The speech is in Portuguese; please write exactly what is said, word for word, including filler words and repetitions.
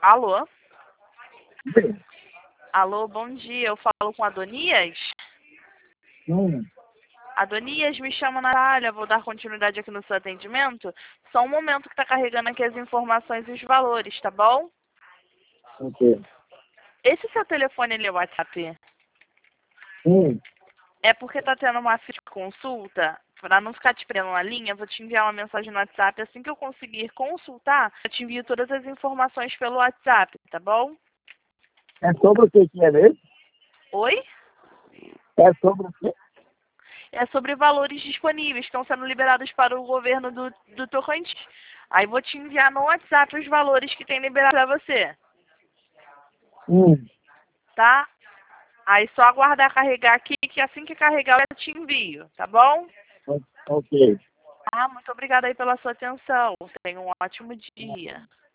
Alô? Sim. Alô, bom dia. Eu falo com Adonias? Hum. Adonias, me chama Natália. Vou dar continuidade aqui no seu atendimento. Só um momento que está carregando aqui as informações e os valores, tá bom? Ok. Esse seu telefone ele é WhatsApp? Hum. É porque tá tendo uma fila de consulta. Para não ficar te prendendo na linha, eu vou te enviar uma mensagem no WhatsApp. Assim que eu conseguir consultar, eu te envio todas as informações pelo WhatsApp, tá bom? É sobre o que que é mesmo? Oi? É sobre o quê? É sobre valores disponíveis que estão sendo liberados para o governo do, do Tocantins. Aí vou te enviar no WhatsApp os valores que tem liberado para você, Hum. tá? Aí só aguardar carregar aqui, que assim que carregar eu te envio, tá bom? O- Ok. Ah, muito obrigada aí pela sua atenção. Tenha um ótimo dia.